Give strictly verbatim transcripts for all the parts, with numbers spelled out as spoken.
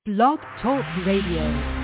Blog Talk Radio.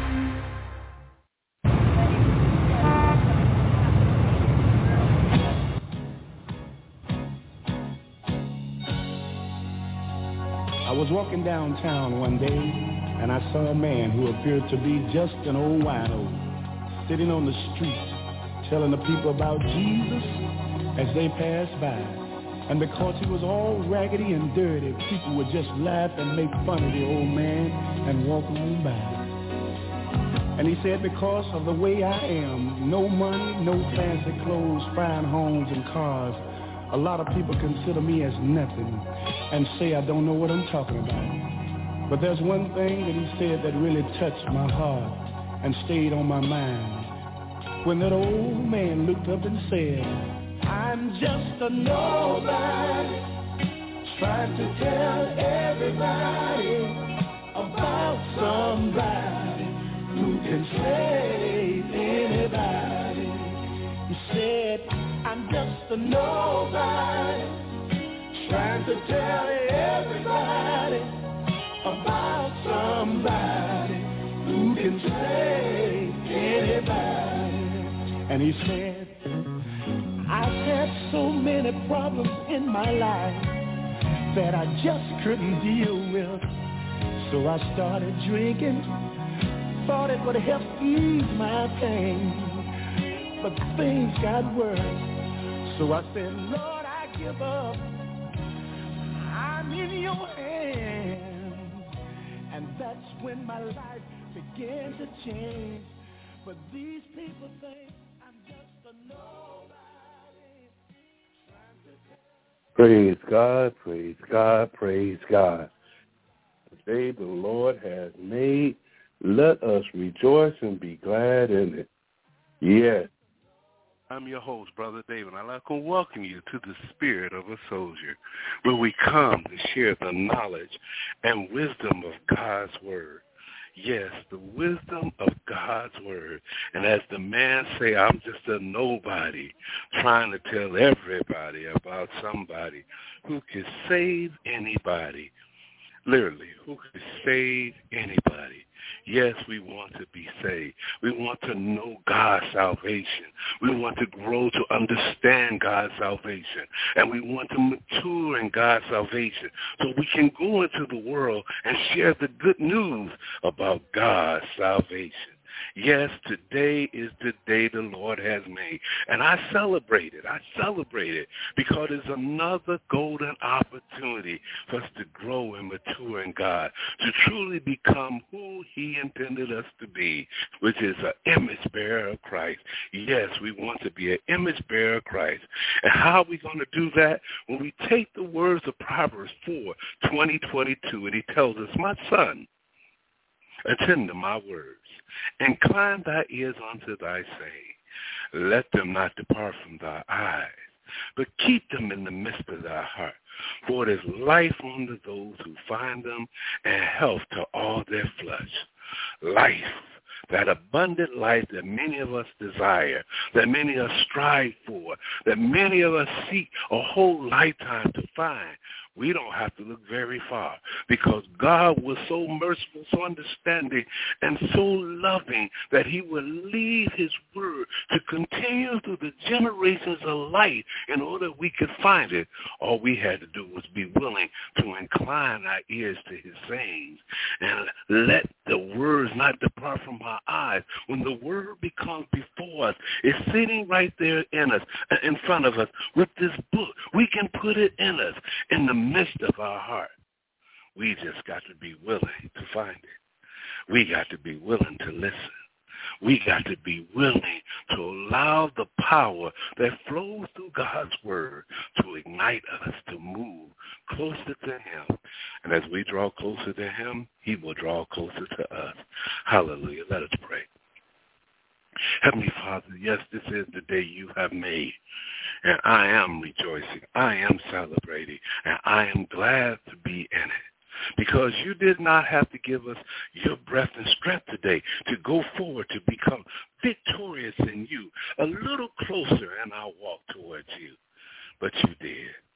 I was walking downtown one day, and I saw a man who appeared to be just an old wino, sitting on the street, telling the people about Jesus as they passed by. And because he was all raggedy and dirty, people would just laugh and make fun of the old man and walk on by. And he said, because of the way I am, no money, no fancy clothes, fine homes and cars, a lot of people consider me as nothing and say I don't know what I'm talking about. But there's one thing that he said that really touched my heart and stayed on my mind. When that old man looked up and said, I'm just a nobody, trying to tell everybody about somebody who can save anybody. He said, I'm just a nobody, trying to tell everybody about somebody who can save anybody. And he said, I've had so many problems in my life that I just couldn't deal with. So I started drinking, thought it would help ease my pain. But things got worse. So I said, Lord, I give up. I'm in your hands. And that's when my life began to change. But these people think I'm just a nobody. Praise God, praise God, praise God. The day the Lord has made, let us rejoice and be glad in it. Yes. I'm your host, Brother David. I'd like to welcome you to the Spirit of a Soldier, where we come to share the knowledge and wisdom of God's Word. Yes, the wisdom of God's Word. And as the man say, I'm just a nobody trying to tell everybody about somebody who can save anybody. Literally, who can save anybody. Yes, we want to be saved. We want to know God's salvation. We want to grow to understand God's salvation. And we want to mature in God's salvation so we can go into the world and share the good news about God's salvation. Yes, today is the day the Lord has made. And I celebrate it. I celebrate it because it's another golden opportunity for us to grow and mature in God, to truly become who he intended us to be, which is an image bearer of Christ. Yes, we want to be an image bearer of Christ. And how are we going to do that? When we take the words of Proverbs four, twenty, twenty-two, and he tells us, my son, attend to my words. Incline thy ears unto thy saying. Let them not depart from thy eyes, but keep them in the midst of thy heart. For it is life unto those who find them, and health to all their flesh. Life, that abundant life that many of us desire, that many of us strive for, that many of us seek a whole lifetime to find. We don't have to look very far because God was so merciful, so understanding, and so loving that he would leave his word to continue through the generations of life in order we could find it. All we had to do was be willing to incline our ears to his sayings and let the words not depart from our eyes. When the word becomes before us, it's sitting right there in us, in front of us with this book. We can put it in us in the midst of our heart. We just got to be willing to find it. We got to be willing to listen. We got to be willing to allow the power that flows through God's word to ignite us to move closer to him. And as we draw closer to him, he will draw closer to us. Hallelujah. Let us pray. Heavenly Father, yes, this is the day you have made. And I am rejoicing. I am celebrating. And I am glad to be in it. Because you did not have to give us your breath and strength today to go forward to become victorious in you, a little closer in our walk towards you. But you did.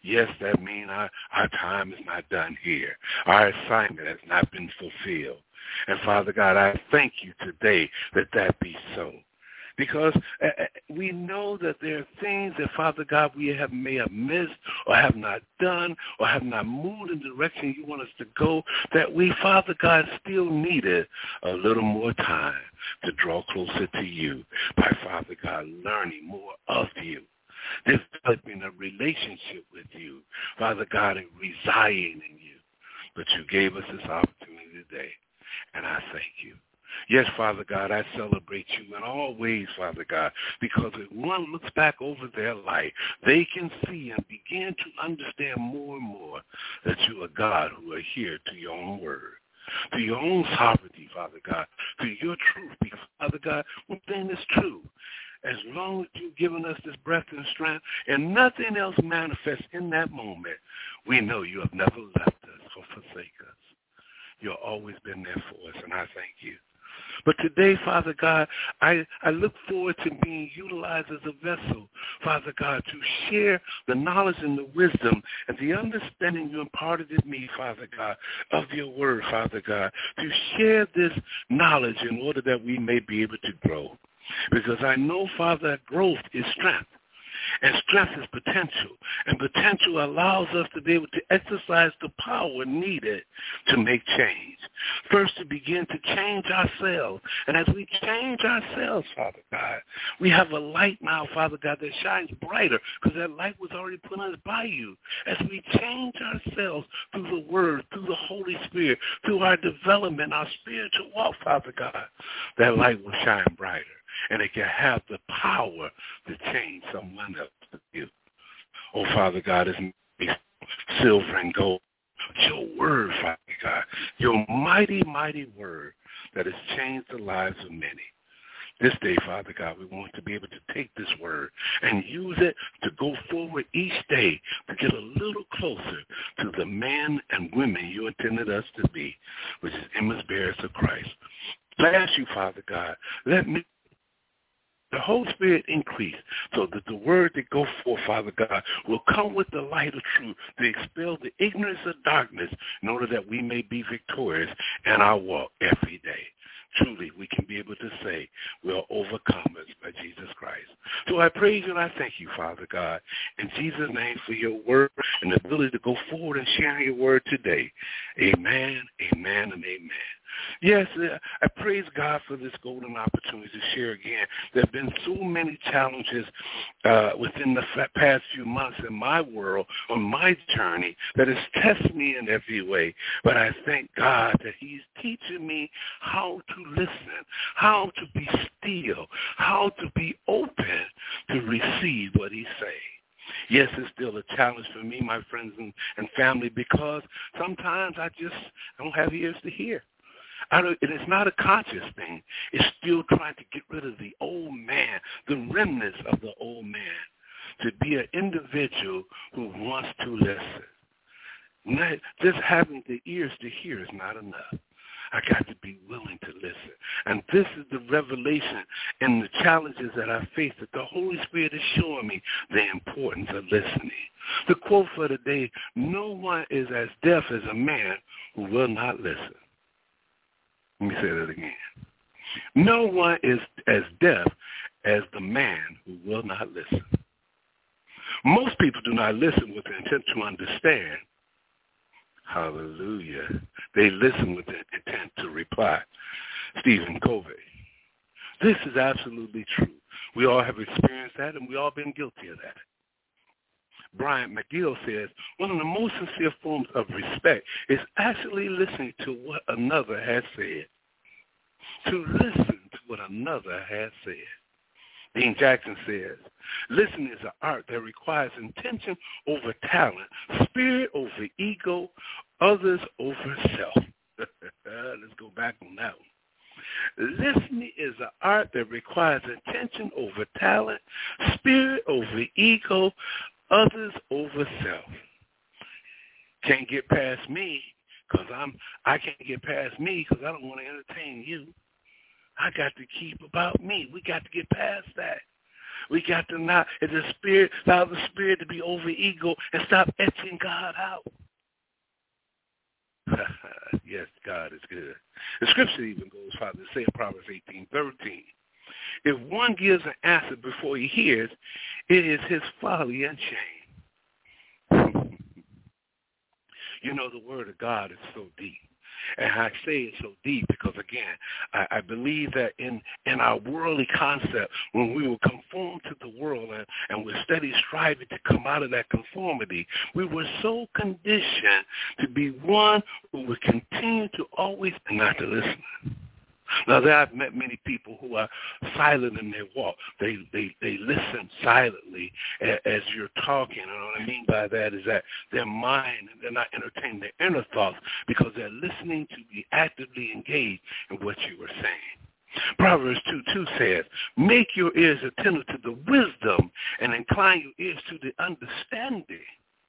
Yes, that means our, our time is not done here. Our assignment has not been fulfilled. And, Father God, I thank you today that that be so. Because uh, we know that there are things that, Father God, we have may have missed or have not done or have not moved in the direction you want us to go, that we, Father God, still needed a little more time to draw closer to you by, Father God, learning more of you, developing a relationship with you, Father God, and residing in you. But you gave us this opportunity today, and I thank you. Yes, Father God, I celebrate you in all ways, Father God, because if one looks back over their life, they can see and begin to understand more and more that you are God who are here to your own word, to your own sovereignty, Father God, to your truth. Because, Father God, one thing is true. As long as you've given us this breath and strength and nothing else manifests in that moment, we know you have never left us or forsake us. You've always been there for us, and I thank you. But today, Father God, I, I look forward to being utilized as a vessel, Father God, to share the knowledge and the wisdom and the understanding you imparted in me, Father God, of your word, Father God, to share this knowledge in order that we may be able to grow. Because I know, Father, that growth is strength. And strength is potential. And potential allows us to be able to exercise the power needed to make change. First, to begin to change ourselves. And as we change ourselves, Father God, we have a light now, Father God, that shines brighter because that light was already put on us by you. As we change ourselves through the Word, through the Holy Spirit, through our development, our spiritual walk, Father God, that light will shine brighter. And it can have the power to change someone else to you. Oh, Father God, it's silver and gold. Your word, Father God, your mighty, mighty word that has changed the lives of many. This day, Father God, we want to be able to take this word and use it to go forward each day to get a little closer to the men and women you intended us to be, which is image bearers of Christ. I ask you, Father God, let me the Holy Spirit increase so that the word that goes forth, Father God, will come with the light of truth to expel the ignorance of darkness in order that we may be victorious in our walk every day. Truly, we can be able to say we are overcomers by Jesus Christ. So I praise you and I thank you, Father God, in Jesus' name for your word and the ability to go forward and share your word today. Amen, amen, and amen. Yes, I praise God for this golden opportunity to share again. There have been so many challenges uh, within the past few months in my world, on my journey, that has tested me in every way. But I thank God that he's teaching me how to listen, how to be still, how to be open to receive what he's saying. Yes, it's still a challenge for me, my friends and, and family, because sometimes I just don't have ears to hear. I don't, and it's not a conscious thing. It's still trying to get rid of the old man, the remnants of the old man, to be an individual who wants to listen. Not, just having the ears to hear is not enough. I got to be willing to listen. And this is the revelation and the challenges that I face, that the Holy Spirit is showing me the importance of listening. The quote for the day, no one is as deaf as a man who will not listen. Let me say that again. No one is as deaf as the man who will not listen. Most people do not listen with the intent to understand. Hallelujah. They listen with the intent to reply. Stephen Covey. This is absolutely true. We all have experienced that, and we all been guilty of that. Brian McGill says, one of the most sincere forms of respect is actually listening to what another has said. To listen to what another has said. Dean Jackson says, listening is an art that requires intention over talent, spirit over ego, others over self. Let's go back on that one. Listening is an art that requires intention over talent, spirit over ego, others over self. Can't get past me because I'm. I can't get past me because I don't want to entertain you. I got to keep about me. We got to get past that. We got to not, as the spirit, allow the spirit to be over ego and stop etching God out. Yes, God is good. The scripture even goes farther to say in Proverbs eighteen thirteen. If one gives an answer before he hears, it is his folly and shame. You know, the word of God is so deep. And I say it's so deep because, again, I, I believe that in, in our worldly concept, when we were conformed to the world and, and we're steady striving to come out of that conformity, we were so conditioned to be one who would continue to always not to listen. Now, there I've met many people who are silent in their walk. They they, they listen silently as, as you're talking. And what I mean by that is that their mind, they're not entertaining their inner thoughts because they're listening to be actively engaged in what you were saying. Proverbs two two says, make your ears attentive to the wisdom and incline your ears to the understanding.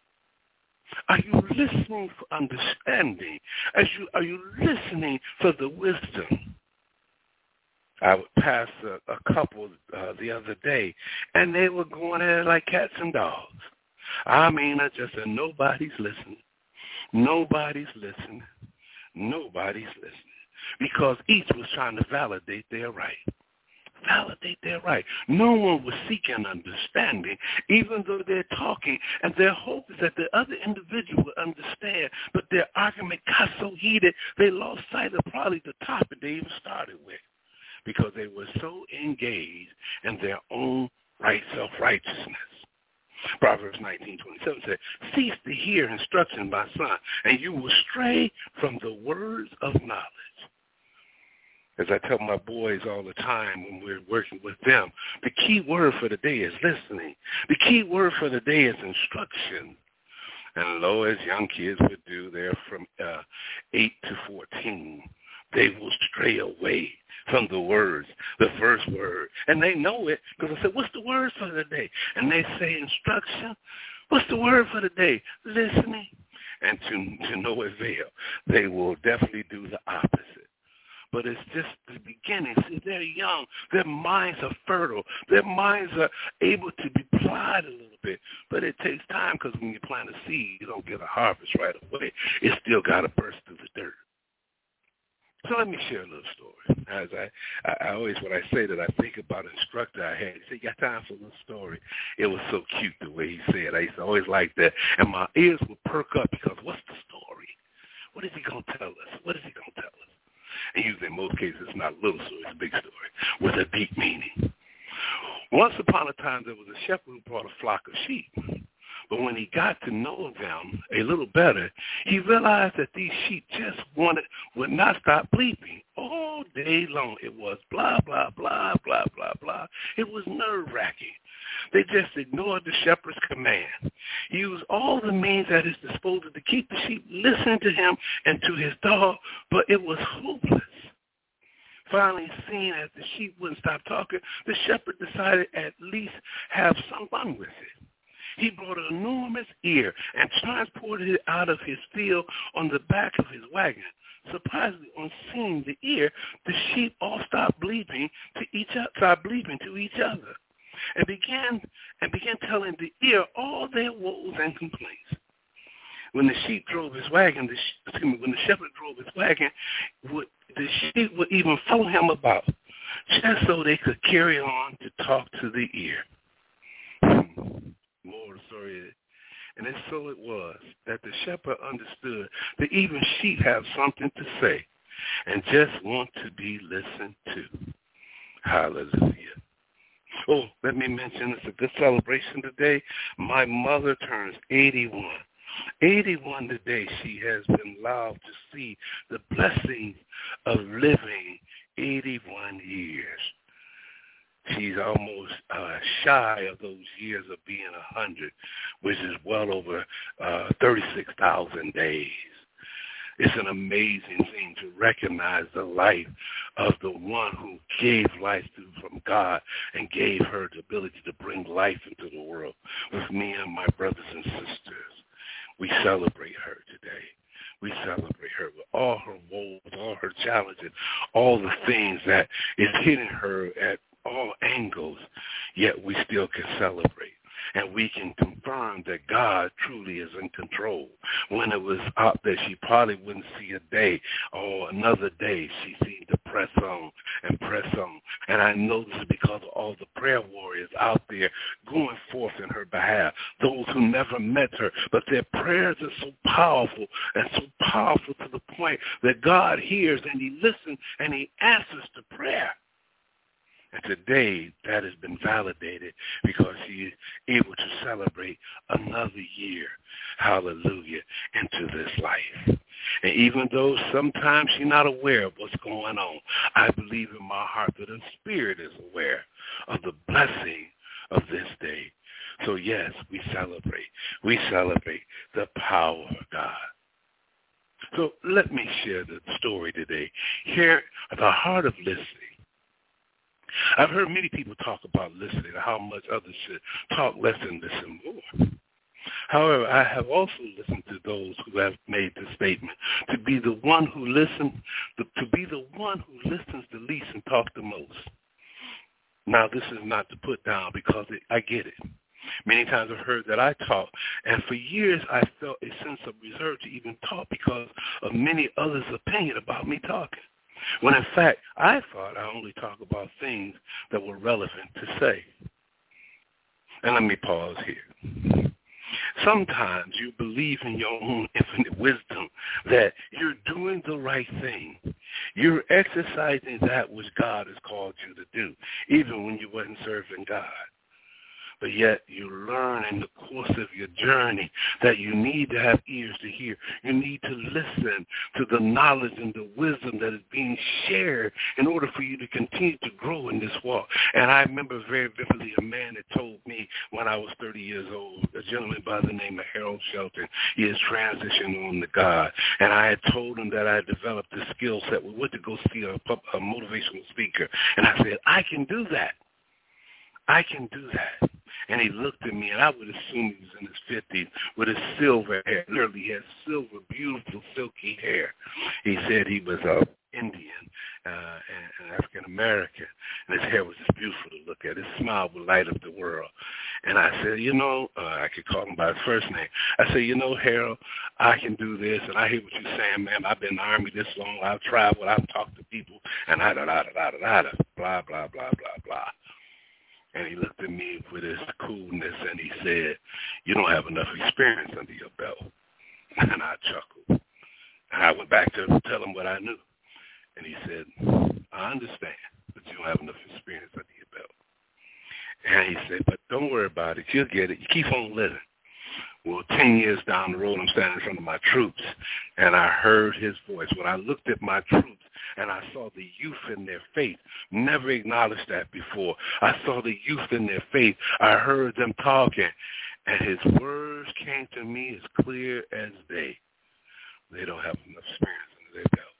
Are you listening for understanding? As you, are you listening for the wisdom? I would pass a, a couple uh, the other day, and they were going at it like cats and dogs. I mean, I just said, nobody's listening. Nobody's listening. Nobody's listening. Because each was trying to validate their right. Validate their right. No one was seeking understanding, even though they're talking, and their hope is that the other individual will understand, but their argument got so heated, they lost sight of probably the topic they even started with, because they were so engaged in their own right self-righteousness. Proverbs nineteen twenty-seven said, cease to hear instruction, my son, and you will stray from the words of knowledge. As I tell my boys all the time when we're working with them, the key word for the day is listening. The key word for the day is instruction. And lo, as young kids would do, they're from uh, eight to fourteen. They will stray away from the words, the first word. And they know it because I said, what's the word for the day? And they say instruction. What's the word for the day? Listening. And to, to no avail. They will definitely do the opposite. But it's just the beginning. See, they're young. Their minds are fertile. Their minds are able to be plied a little bit. But it takes time because when you plant a seed, you don't get a harvest right away. It's still got to burst through the dirt. So let me share a little story. As I, I, I always, when I say that, I think about an instructor I had. He said, you got time for a little story? It was so cute the way he said. I used to always like that. And my ears would perk up because what's the story? What is he going to tell us? What is he going to tell us? And usually in most cases it's not a little story, it's a big story with a deep meaning. Once upon a time there was a shepherd who brought a flock of sheep. But when he got to know them a little better, he realized that these sheep just wanted, would not stop bleeping all day long. It was blah, blah, blah, blah, blah, blah. It was nerve-wracking. They just ignored the shepherd's command. He used all the means at his disposal to keep the sheep listening to him and to his dog, but it was hopeless. Finally, seeing as the sheep wouldn't stop talking, the shepherd decided at least have some fun with it. He brought an enormous ear and transported it out of his field on the back of his wagon. Surprisingly, on seeing the ear, the sheep all stopped bleeping to each other, stopped bleeping to each other, and began and began telling the ear all their woes and complaints. When the sheep drove his wagon, the, excuse me, when the shepherd drove his wagon, would, the sheep would even follow him about, just so they could carry on to talk to the ear. More of the story is, and then so it was that the shepherd understood that even sheep have something to say and just want to be listened to. Hallelujah. Oh, let me mention it's a good celebration today. My mother turns eighty-one. eighty-one today. She has been allowed to see the blessings of living eighty-one years. She's almost uh, shy of those years of being one hundred, which is well over uh, thirty-six thousand days. It's an amazing thing to recognize the life of the one who gave life to, from God and gave her the ability to bring life into the world. With me and my brothers and sisters, we celebrate her today. We celebrate her with all her woes, all her challenges, all the things that is hitting her at all angles. yet we still can celebrate. And we can confirm that God truly is in control. When it was out that she probably wouldn't see a day or another day, she seemed to press on and press on. And I know this is because of all the prayer warriors out there going forth in her behalf, those who never met her. But their prayers are so powerful and so powerful to the point that God hears and he listens and he answers to prayer. And today, that has been validated because she is able to celebrate another year, hallelujah, into this life. And even though sometimes she's not aware of what's going on, I believe in my heart that her spirit is aware of the blessing of this day. So, yes, we celebrate. We celebrate the power of God. So let me share the story today. Here at the heart of listening, I've heard many people talk about listening and how much others should talk less and listen more. However, I have also listened to those who have made the statement to be the one who listens, to be the one who listens the least and talk the most. Now, this is not to put down because it, I get it. Many times I've heard that I talk, and for years I felt a sense of reserve to even talk because of many others' opinion about me talking. When in fact, I thought I only talk about things that were relevant to say. And let me pause here. Sometimes you believe in your own infinite wisdom that you're doing the right thing. You're exercising that which God has called you to do, even when you wasn't serving God. But yet you learn in the course of your journey that you need to have ears to hear. You need to listen to the knowledge and the wisdom that is being shared in order for you to continue to grow in this walk. And I remember very vividly a man that told me when I was thirty years old, a gentleman by the name of Harold Shelton. He is transitioning on to God. And I had told him that I had developed this skill set. We went to go see a, a motivational speaker. And I said, I can do that. I can do that. And he looked at me, and I would assume he was in his fifties with his silver hair. Literally, he had silver, beautiful, silky hair. He said he was uh, Indian uh, and, and African-American, and his hair was just beautiful to look at. His smile would light up the world. And I said, you know, uh, I could call him by his first name. I said, you know, Harold, I can do this, and I hear what you're saying, man. I've been in the Army this long. I've traveled. I've talked to people, and I da da da da da da blah, blah, blah, blah, blah. And he looked at me with his coolness, and he said, you don't have enough experience under your belt. And I chuckled. And I went back to tell him what I knew. And he said, I understand, but you don't have enough experience under your belt. And he said, but don't worry about it. You'll get it. You keep on living. Well, ten years down the road, I'm standing in front of my troops, and I heard his voice. When I looked at my troops and I saw the youth in their faith, never acknowledged that before. I saw the youth in their faith. I heard them talking, and his words came to me as clear as day. They don't have enough experience under their belt.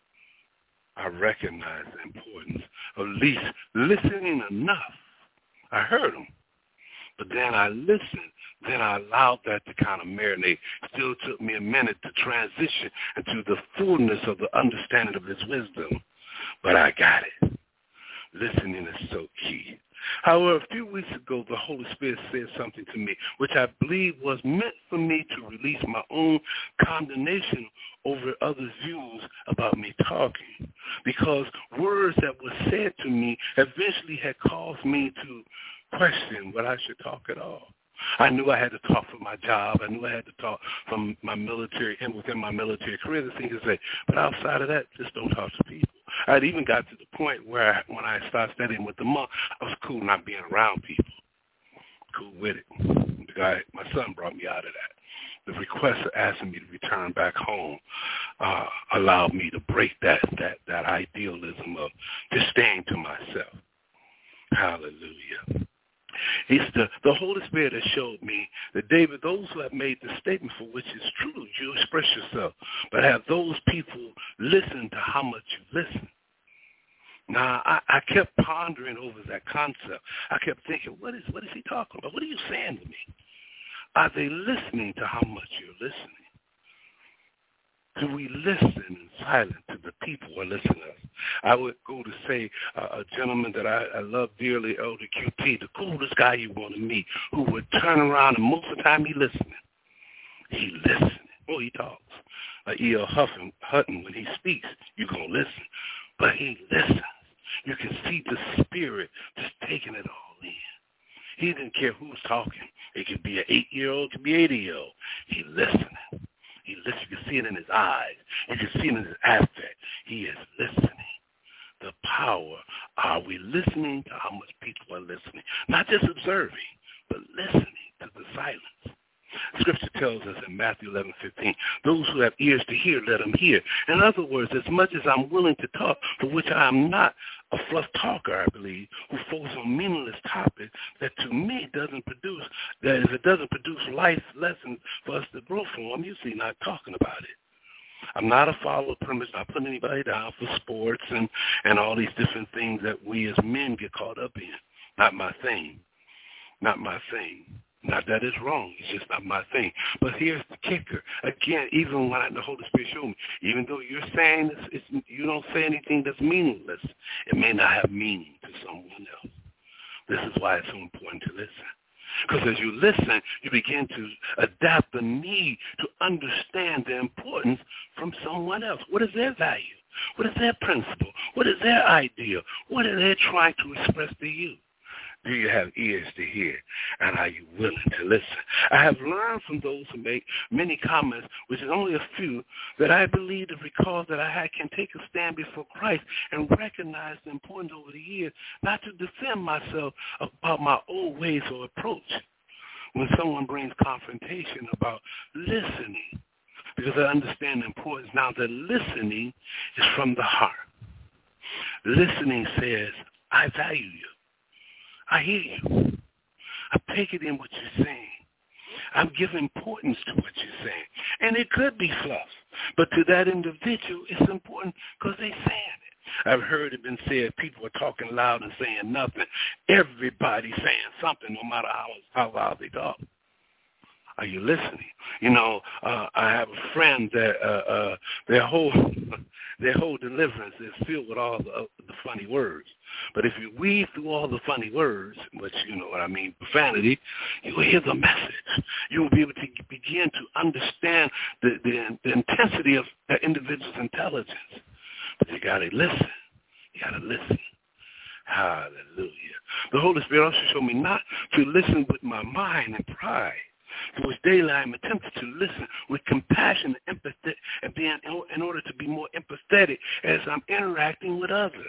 I recognize the importance of at least listening enough. I heard him. But then I listened. Then I allowed that to kind of marinate. Still took me a minute to transition into the fullness of the understanding of his wisdom. But I got it. Listening is so key. However, a few weeks ago, the Holy Spirit said something to me, which I believe was meant for me to release my own condemnation over others' views about me talking. Because words that were said to me eventually had caused me to question whether I should talk at all. I knew I had to talk for my job. I knew I had to talk from my military and within my military career, the thing to say. But outside of that, just don't talk to people. I'd even got to the point where I, when I started studying with the monk, I was cool not being around people. Cool with it. The guy, my son brought me out of that. The request of asking me to return back home uh, allowed me to break that, that, that idealism of just staying to myself. Hallelujah. It's the, the Holy Spirit has showed me that, David, those who have made the statement for which is true, you express yourself, but have those people listen to how much you listen. Now, I, I kept pondering over that concept. I kept thinking, what is what is he talking about? What are you saying to me? Are they listening to how much you're listening? Do we listen in silence to the people who are listening to us? I would go to say uh, a gentleman that I, I love dearly, Elder Q T, the coolest guy you want to meet, who would turn around and most of the time he listening. He listening. Oh, he talks. Like E L Huffin, Hutton, when he speaks, you're going to listen. But he listens. You can see the spirit just taking it all in. He didn't care who's talking. It could be an eight-year-old, it could be an eighty-year-old. He listening. He listens. You can see it in his eyes. You can see it in his affect. He is listening. The power. Are we listening to how much people are listening? Not just observing, but listening to the silence. Scripture tells us in Matthew eleven fifteen, those who have ears to hear, let them hear. In other words, as much as I'm willing to talk, for which I am not a fluff talker, I believe, who focuses on meaningless topics that to me doesn't produce, that if it doesn't produce life lessons for us to grow from, I'm usually not talking about it. I'm not a follower of premise, not putting anybody down for sports and, and all these different things that we as men get caught up in. Not my thing. Not my thing. Not that it's wrong. It's just not my thing. But here's the kicker. Again, even when I, the Holy Spirit showed me, even though you're saying it's, it's, you don't say anything that's meaningless, it may not have meaning to someone else. This is why it's so important to listen. Because as you listen, you begin to adapt the need to understand the importance from someone else. What is their value? What is their principle? What is their idea? What are they trying to express to you? Do you have ears to hear? And are you willing to listen? I have learned from those who make many comments, which is only a few, that I believe the recall that I can take a stand before Christ and recognize the importance over the years, not to defend myself about my old ways or approach when someone brings confrontation about listening, because I understand the importance now that listening is from the heart. Listening says, I value you. I hear you. I'm taking in what you're saying. I'm giving importance to what you're saying. And it could be fluff, but to that individual, it's important because they're saying it. I've heard it been said, people are talking loud and saying nothing. Everybody's saying something, no matter how, how loud they talk. Are you listening? You know, uh, I have a friend that uh, uh, their whole their whole deliverance is filled with all the, uh, the funny words. But if you weave through all the funny words, which you know what I mean, profanity, you will hear the message. You will be able to begin to understand the, the, the intensity of that individual's intelligence. But you got to listen. You got to listen. Hallelujah. The Holy Spirit also showed me not to listen with my mind and pride, for which daily I am attempting to listen with compassion and empathy, and being in order to be more empathetic as I'm interacting with others.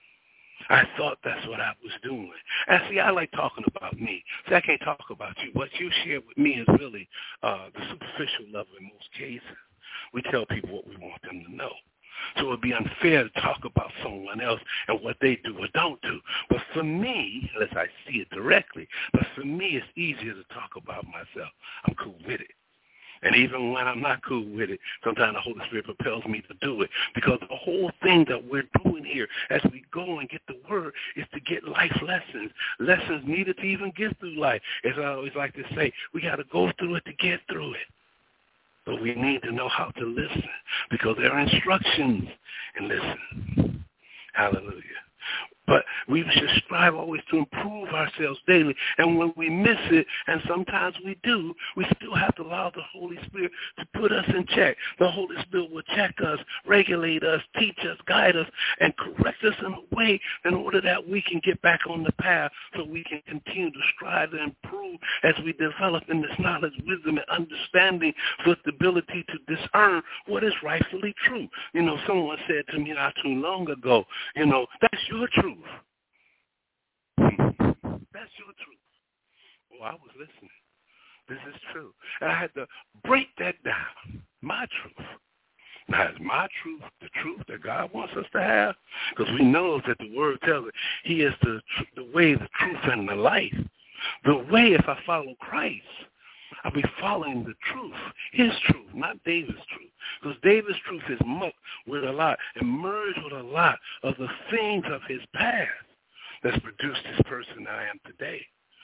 I thought that's what I was doing. And see, I like talking about me. See, I can't talk about you. What you share with me is really uh, the superficial level in most cases. We tell people what we want them to know. So it would be unfair to talk about someone else and what they do or don't do. But for me, unless I see it directly, but for me, it's easier to talk about myself. I'm cool with it. And even when I'm not cool with it, sometimes the Holy Spirit propels me to do it. Because the whole thing that we're doing here as we go and get the word is to get life lessons, lessons needed to even get through life. As I always like to say, we got to go through it to get through it. But we need to know how to listen because there are instructions in listening. Hallelujah. But we should strive always to improve ourselves daily. And when we miss it, and sometimes we do, we still have to allow the Holy Spirit to put us in check. The Holy Spirit will check us, regulate us, teach us, guide us, and correct us in a way in order that we can get back on the path so we can continue to strive and improve as we develop in this knowledge, wisdom, and understanding with the ability to discern what is rightfully true. You know, someone said to me not too long ago, you know, that's your truth. That's your truth. Oh, I was listening. This is true. And I had to break that down. My truth. Now, is my truth the truth that God wants us to have? Because we know that the Word tells us He is the, the way, the truth, and the life. The way, if I follow Christ, I'll be following the truth, His truth, not David's truth. Because David's truth is mucked with a lot and merged with a lot of the things of his past that's produced this person I am today.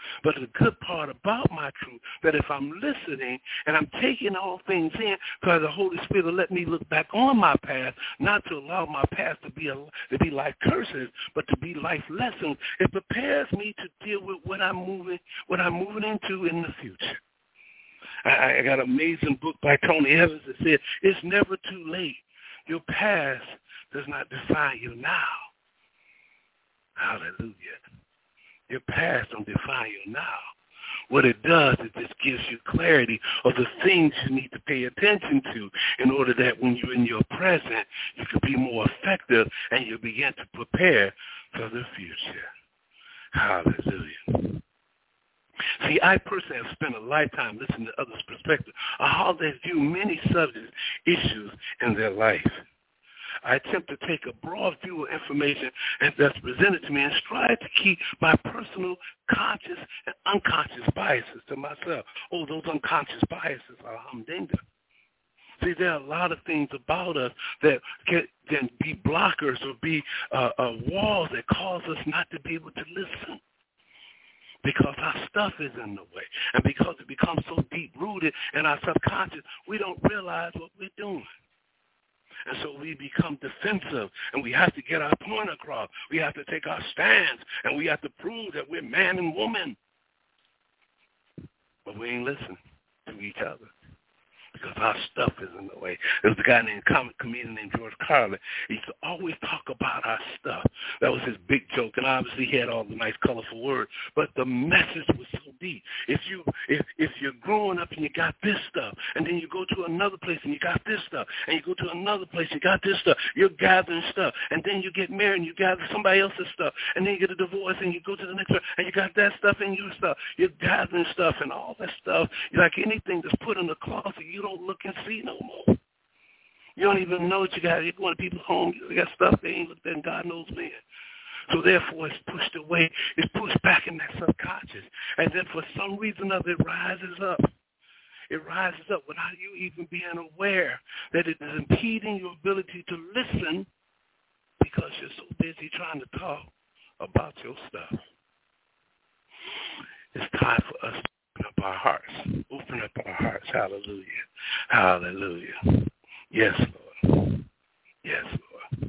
But the good part about my truth, that if I'm listening and I'm taking all things in, because the Holy Spirit will let me look back on my past, not to allow my past to be a, to be life curses, but to be life lessons. It prepares me to deal with what I'm moving, what I'm moving into in the future. I, I got an amazing book by Tony Evans that said, it's never too late. Your past does not define you now. Hallelujah. Your past don't define you now. What it does, it just gives you clarity of the things you need to pay attention to in order that when you're in your present, you can be more effective and you begin to prepare for the future. Hallelujah. See, I personally have spent a lifetime listening to others' perspectives on how they view many subjects, issues in their life. I attempt to take a broad view of information that's presented to me and strive to keep my personal conscious and unconscious biases to myself. Oh, those unconscious biases are humdinger. See, there are a lot of things about us that can, can be blockers or be uh, uh, walls that cause us not to be able to listen. Because our stuff is in the way. And because it becomes so deep-rooted in our subconscious, we don't realize what we're doing. And so we become defensive, and we have to get our point across. We have to take our stance, and we have to prove that we're man and woman. But we ain't listening to each other because our stuff is in the way. There was a guy named comic comedian named George Carlin. He used to always talk about our stuff. That was his big joke, and obviously he had all the nice, colorful words. But the message was so deep. If you if if you're growing up and you got this stuff, and then you go to another place and you got this stuff, and you go to another place and you got this stuff, you're gathering stuff, and then you get married and you gather somebody else's stuff, and then you get a divorce and you go to the next one and you got that stuff and your stuff. You're gathering stuff and all that stuff. Like anything that's put in the closet, you don't look and see no more. You don't even know what you got. You're going to people's homes, you got stuff they ain't looked at, and God knows when. So therefore, it's pushed away. It's pushed back in that subconscious. And then for some reason or other, it rises up. It rises up without you even being aware that it is impeding your ability to listen because you're so busy trying to talk about your stuff. It's time for us to open up our hearts. Open up our hearts. Hallelujah. Hallelujah. Yes, Lord. Yes, Lord.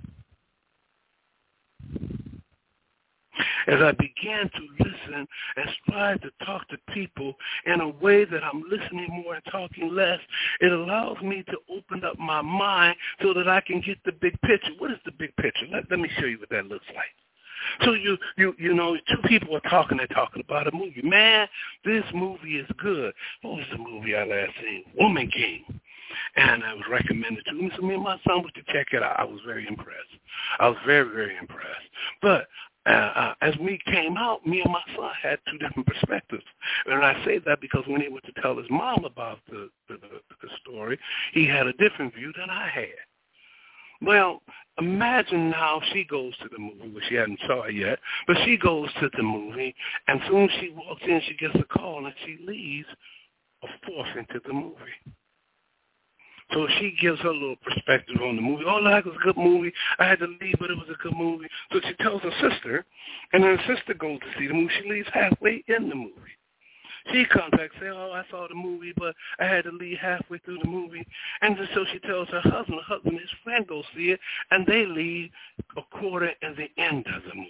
As I began to listen and strive to talk to people in a way that I'm listening more and talking less, it allows me to open up my mind so that I can get the big picture. What is the big picture? Let, let me show you what that looks like. So you, you, you know, two people are talking, they're talking about a movie. Man, this movie is good. What was the movie I last seen? Woman King. And I was recommended to me. So me and my son went to check it out. I was very impressed. I was very, very impressed. But uh, uh, as we came out, me and my son had two different perspectives. And I say that because when he went to tell his mom about the, the, the, the story, he had a different view than I had. Well, imagine now she goes to the movie, which she hadn't saw it yet, but she goes to the movie, and soon as she walks in, she gets a call, and she leaves a fourth into the movie. So she gives her little perspective on the movie. Oh, like, it was a good movie. I had to leave, but it was a good movie. So she tells her sister, and then her sister goes to see the movie. She leaves halfway in the movie. She comes back and says, oh, I saw the movie, but I had to leave halfway through the movie. And so she tells her husband, her husband and his friend go see it, and they leave a quarter at the end of the movie.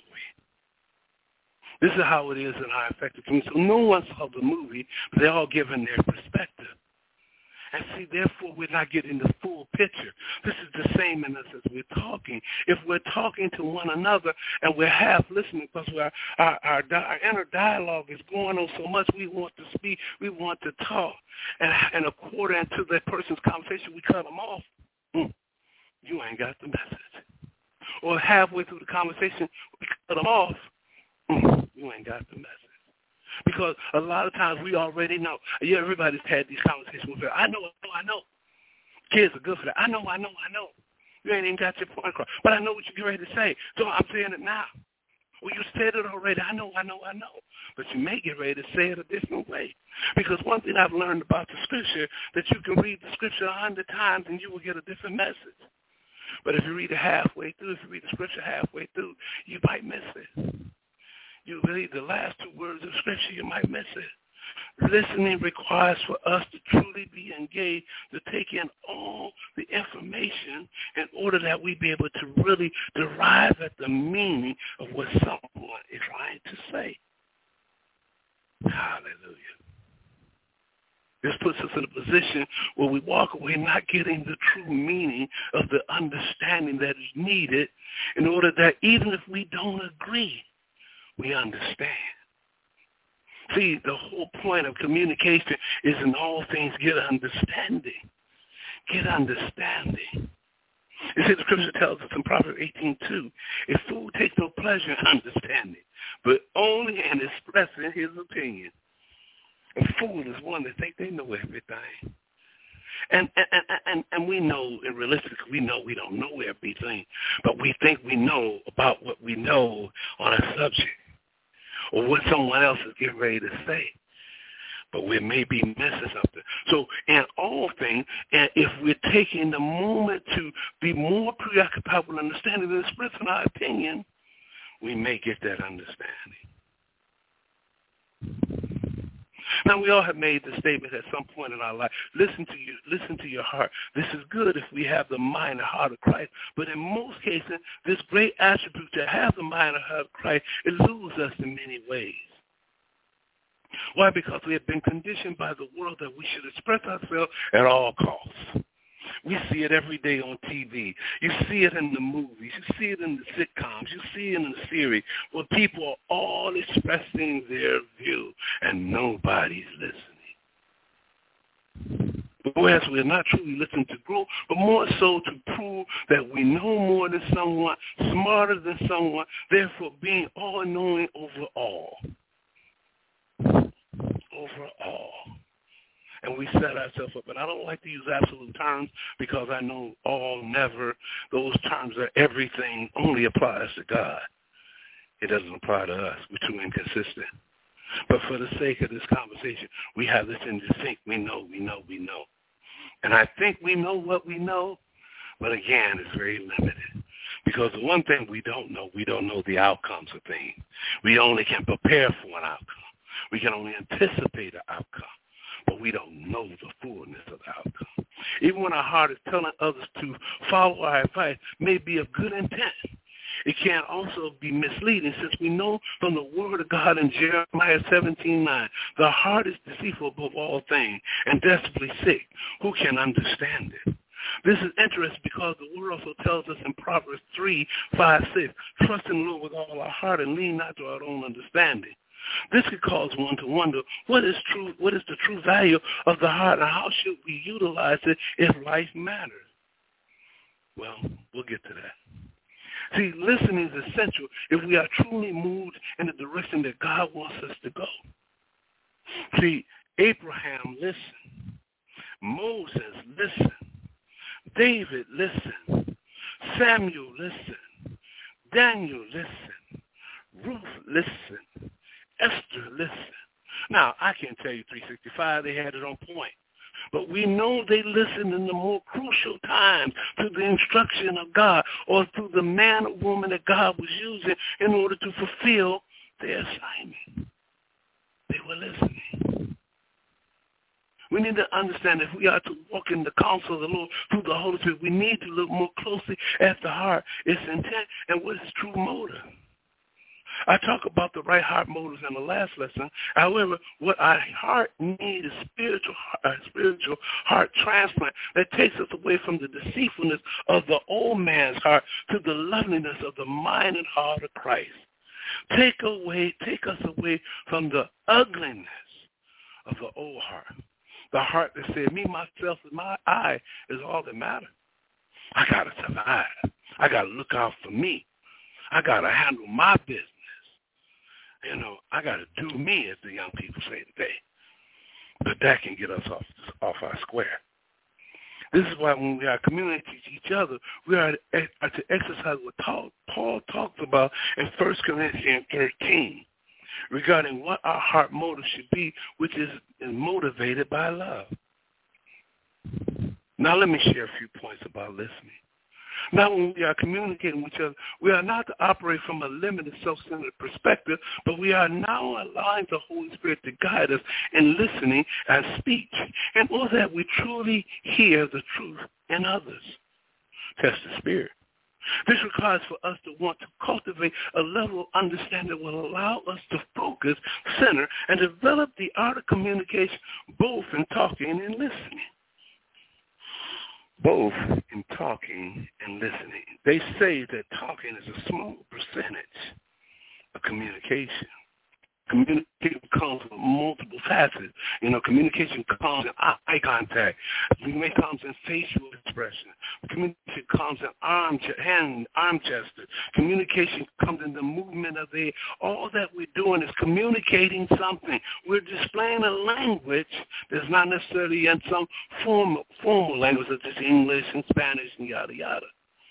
This is how it is in our effective community. So no one saw the movie, but they're all given their perspective. And see, therefore, we're not getting the full picture. This is the same in us as we're talking. If we're talking to one another and we're half listening because we're, our, our, our inner dialogue is going on so much, we want to speak, we want to talk. And, and a quarter into that person's conversation, we cut them off. Mm, you ain't got the message. Or halfway through the conversation, we cut them off. Mm, you ain't got the message. Because a lot of times we already know. Yeah, everybody's had these conversations with her. I know, I know, I know. Kids are good for that. I know, I know, I know. You ain't even got your point across. But I know what you're ready to say. So I'm saying it now. Well, you said it already. I know, I know, I know. But you may get ready to say it a different way. Because one thing I've learned about the scripture, that you can read the scripture a hundred times and you will get a different message. But if you read it halfway through, if you read the scripture halfway through, you might miss it. you read the last two words of Scripture, you might miss it. Listening requires for us to truly be engaged, to take in all the information in order that we be able to really derive at the meaning of what someone is trying to say. Hallelujah. This puts us in a position where we walk away not getting the true meaning of the understanding that is needed in order that even if we don't agree, we understand. See, the whole point of communication is in all things get understanding. Get understanding. You see, the scripture tells us in Proverbs eighteen two, a fool takes no pleasure in understanding, but only in expressing his opinion. A fool is one that think they know everything. And, and, and, and we know, and realistically, we know we don't know everything, but we think we know about what we know on a subject or what someone else is getting ready to say. But we may be missing something. So in all things, and if we're taking the moment to be more preoccupied with understanding and expressing our opinion, we may get that understanding. Now, we all have made the statement at some point in our life, listen to you, listen to your heart. This is good if we have the mind and heart of Christ. But in most cases, this great attribute to have the mind and heart of Christ, it eludes us in many ways. Why? Because we have been conditioned by the world that we should express ourselves at all costs. We see it every day on T V. You see it in the movies. You see it in the sitcoms. You see it in the series where people are all expressing their view and nobody's listening. Whereas we are not truly listening to grow, but more so to prove that we know more than someone, smarter than someone, therefore being all-knowing over all. Over all. And we set ourselves up. And I don't like to use absolute terms because I know all, never, those terms are everything only applies to God. It doesn't apply to us. We're too inconsistent. But for the sake of this conversation, we have this in to think we know, we know, we know. And I think we know what we know, but again, it's very limited. Because the one thing we don't know, we don't know the outcomes of things. We only can prepare for an outcome. We can only anticipate an outcome. But we don't know the fullness of the outcome. Even when our heart is telling others to follow our advice, may be of good intent. It can also be misleading since we know from the word of God in Jeremiah seventeen nine, the heart is deceitful above all things and desperately sick. Who can understand it? This is interesting because the word also tells us in Proverbs three, five, six, trust in the Lord with all our heart and lean not to our own understanding. This could cause one to wonder, what is true? What is the true value of the heart, and how should we utilize it if life matters? Well, we'll get to that. See, listening is essential if we are truly moved in the direction that God wants us to go. See, Abraham listened. Moses listened. David listened. Samuel listened. Daniel listened. Ruth listened. Esther, listen. Now, I can't tell you three sixty-five, they had it on point. But we know they listened in the more crucial times to the instruction of God or through the man or woman that God was using in order to fulfill their assignment. They were listening. We need to understand if we are to walk in the counsel of the Lord through the Holy Spirit, we need to look more closely at the heart, its intent, and what is true motive. I talk about the right heart motives in the last lesson. However, what our heart needs is spiritual, uh, spiritual heart transplant that takes us away from the deceitfulness of the old man's heart to the loveliness of the mind and heart of Christ. Take away, take us away from the ugliness of the old heart. The heart that said, me, myself, and my I is all that matters. I got to survive. I got to look out for me. I got to handle my business. You know, I got to do me, as the young people say today. But that can get us off, off our square. This is why when we are communicating to each other, we are to, are to exercise what talk, Paul talks about in First Corinthians thirteen regarding what our heart motive should be, which is motivated by love. Now let me share a few points about listening. Now when we are communicating with each other, we are not to operate from a limited, self-centered perspective, but we are now allowing the Holy Spirit to guide us in listening and speech, in order that we truly hear the truth in others. Test the Spirit. This requires for us to want to cultivate a level of understanding that will allow us to focus, center, and develop the art of communication, both in talking and listening. Both in talking and listening. They say that talking is a small percentage of communication. Communication comes with multiple facets. You know, communication comes in eye contact. Communication comes in facial expression. Communication comes in arm, hand, arm gesture. Communication comes in the movement of the. All that we're doing is communicating something. We're displaying a language that's not necessarily in some formal, formal language such as English and Spanish and yada yada.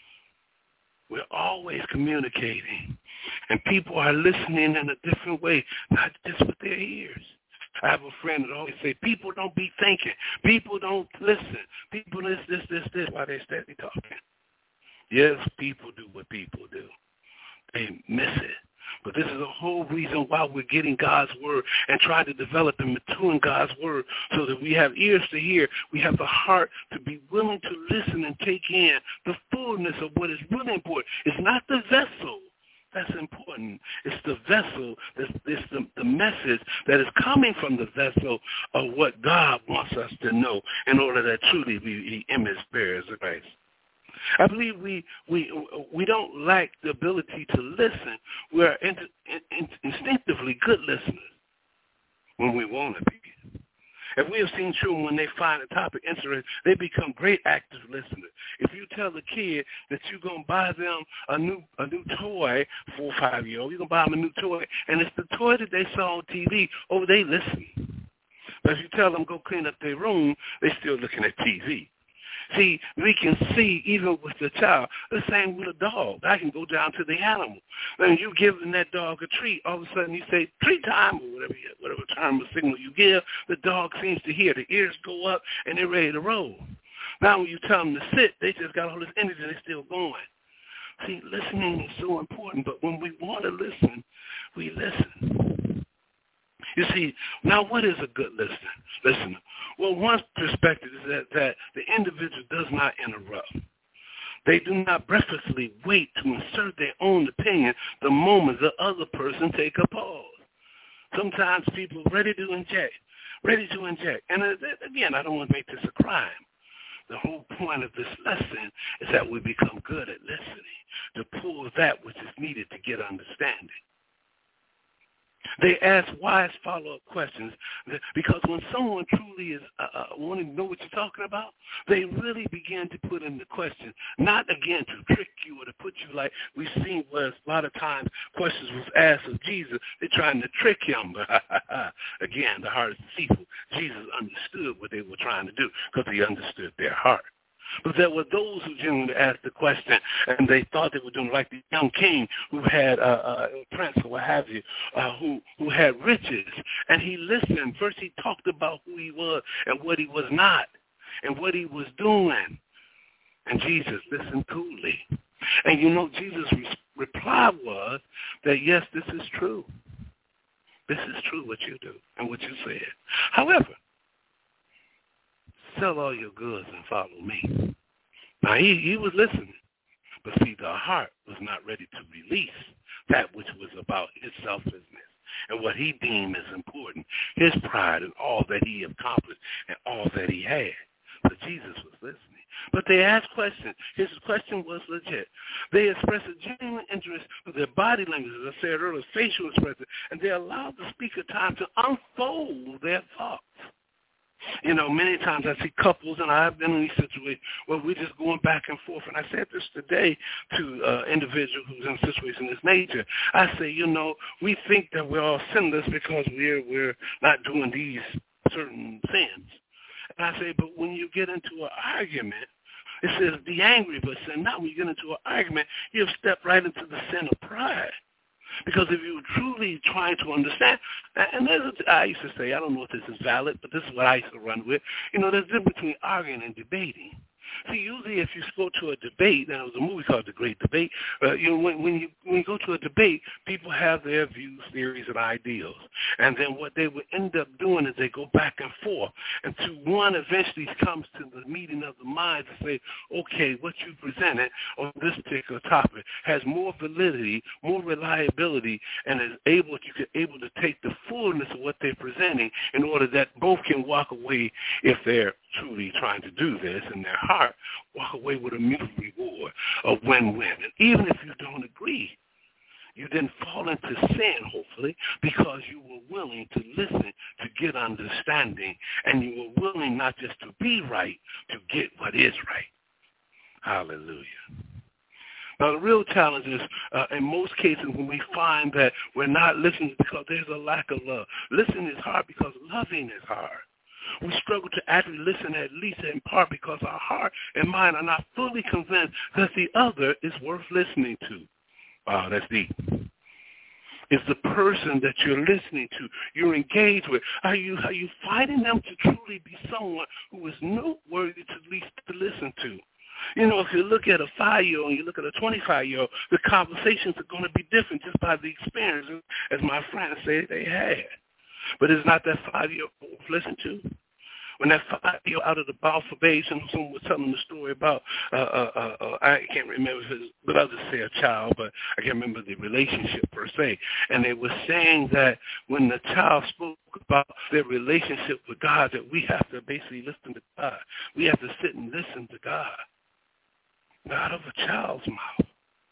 We're always communicating, and people are listening in a different way, not just with their ears. I have a friend that always say, people don't be thinking. People don't listen. People this, this, this, this, while they're steady talking. Yes, people do what people do. They miss it. But this is the whole reason why we're getting God's word and trying to develop and mature in God's word so that we have ears to hear. We have the heart to be willing to listen and take in the fullness of what is really important. It's not the vessel that's important. It's the vessel, it's, it's the, the message that is coming from the vessel of what God wants us to know in order that truly we be image bearers of Christ. I believe we we we don't lack the ability to listen. We are in, in, instinctively good listeners when we want to be. If we have seen children when they find a topic interesting, they become great active listeners. If you tell the kid that you're gonna buy them a new a new toy, four or five year old, you're gonna buy them a new toy, and it's the toy that they saw on T V, oh, they listen. But if you tell them go clean up their room, they're still looking at T V. See, we can see, even with the child, the same with a dog. I can go down to the animal. When you giving that dog a treat, all of a sudden you say, treat time, or whatever whatever term or signal you give, the dog seems to hear. The ears go up, and they're ready to roll. Now when you tell them to sit, they just got all this energy, and they're still going. See, listening is so important, but when we want to listen, we listen. You see, now what is a good listener? Listener? Well, one perspective is that, that the individual does not interrupt. They do not breathlessly wait to insert their own opinion the moment the other person take a pause. Sometimes people are ready to inject, ready to inject. And again, I don't want to make this a crime. The whole point of this lesson is that we become good at listening, to pull that which is needed to get understanding. They ask wise follow-up questions because when someone truly is uh, uh, wanting to know what you're talking about, they really begin to put in the question, not again to trick you or to put you like we've seen where a lot of times questions was asked of Jesus. They're trying to trick him. Again, the heart is deceitful. Jesus understood what they were trying to do because he understood their heart. But there were those who genuinely asked the question, and they thought they were doing like the young king who had uh, a prince or what have you, uh, who, who had riches. And he listened. First he talked about who he was and what he was not and what he was doing. And Jesus listened coolly. And you know, Jesus' re- reply was that, yes, this is true. This is true what you do and what you said. However, sell all your goods and follow me. Now, he, he was listening, but see, the heart was not ready to release that which was about his selfishness and what he deemed as important, his pride and all that he accomplished and all that he had. But Jesus was listening. But they asked questions. His question was legit. They expressed a genuine interest in their body language, as I said earlier, facial expression, and they allowed the speaker time to unfold their thoughts. You know, many times I see couples, and I've been in these situations where we're just going back and forth. And I said this today to an individual who's in a situation of this nature. I say, you know, we think that we're all sinless because we're we're not doing these certain sins. And I say, but when you get into an argument, it says be angry, but sin not. When you get into an argument, you've stepped right into the sin of pride. Because if you're truly trying to understand, and there's a, I used to say, I don't know if this is valid, but this is what I used to run with. You know, there's a difference between arguing and debating. See, usually if you go to a debate, now there's a movie called The Great Debate, uh, you know, when, when, you, when you go to a debate, people have their views, theories, and ideals. And then what they would end up doing is they go back and forth until one eventually comes to the meeting of the minds and say, okay, what you presented on this particular topic has more validity, more reliability, and is able, you can able to take the fullness of what they're presenting in order that both can walk away, if they're truly trying to do this in their heart, walk away with a mutual reward, a win-win. And even if you don't agree, you didn't fall into sin, hopefully, because you were willing to listen to get understanding, and you were willing not just to be right, to get what is right. Hallelujah. Now, the real challenge is, uh, in most cases, when we find that we're not listening because there's a lack of love. Listening is hard because loving is hard. We struggle to actually listen at least in part because our heart and mind are not fully convinced that the other is worth listening to. Wow, that's deep. It's the person that you're listening to, you're engaged with. Are you are you finding them to truly be someone who is noteworthy to at least to listen to? You know, if you look at a five-year-old and you look at a twenty-five-year-old, the conversations are going to be different just by the experiences, as my friends say they had. But it's not that five-year-old listen to. When that five-year-old out of the mouth of babes, and someone was telling the story about, uh, uh, uh, I can't remember if it's, but I'll just say a child, but I can't remember the relationship per se. And they were saying that when the child spoke about their relationship with God, that we have to basically listen to God. We have to sit and listen to God. Not of a child's mouth.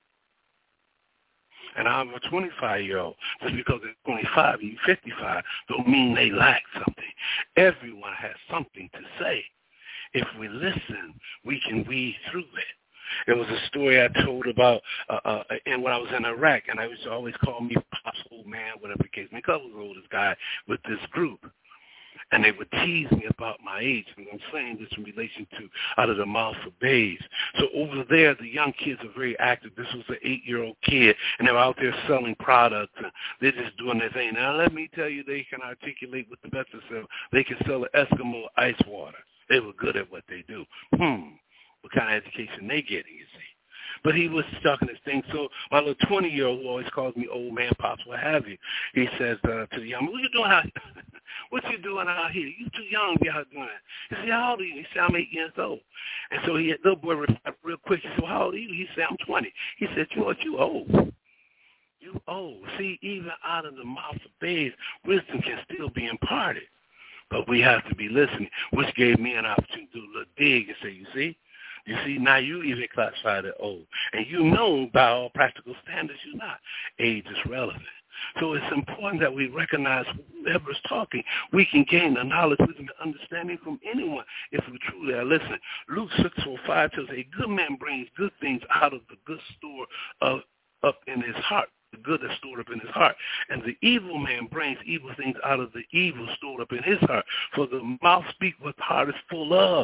And I'm a twenty-five-year-old. Just because they're twenty-five and you're fifty-five don't mean they lack something. Everyone has something to say. If we listen, we can weed through it. There was a story I told about uh, uh, and when I was in Iraq, and I used to always call me Pops, old man, whatever the case may be, because I was the oldest guy with this group. And they would tease me about my age. And I'm saying this in relation to out of the mouth of babes. So over there, the young kids are very active. This was an eight-year-old kid, and they're out there selling products. And they're just doing their thing. Now, let me tell you, they can articulate with the best of them. They can sell Eskimo ice water. They were good at what they do. Hmm, what kind of education they getting, you see? But he was stuck in this thing. So my little twenty-year-old who always calls me old man, Pops, what have you, he says uh, to the young man, what you doing out here? What you doing out here? You too young to be out doing that. He said, how old are you? He said, I'm eight years old. And so he, little boy replied real quick. He said, well, how old are you? He said, I'm twenty. He said, you know what? You old. You old. See, even out of the mouth of babes, wisdom can still be imparted. But we have to be listening, which gave me an opportunity to do a little dig and say, you see? You see, now you even classified as old. And you know by all practical standards you're not. Age is relevant. So it's important that we recognize whoever's talking. We can gain the knowledge, wisdom, and understanding from anyone if we truly are listening. Luke six four five tells us, a good man brings good things out of the good store of, up in his heart, the good that's stored up in his heart. And the evil man brings evil things out of the evil stored up in his heart. For the mouth speaks what the heart is full of.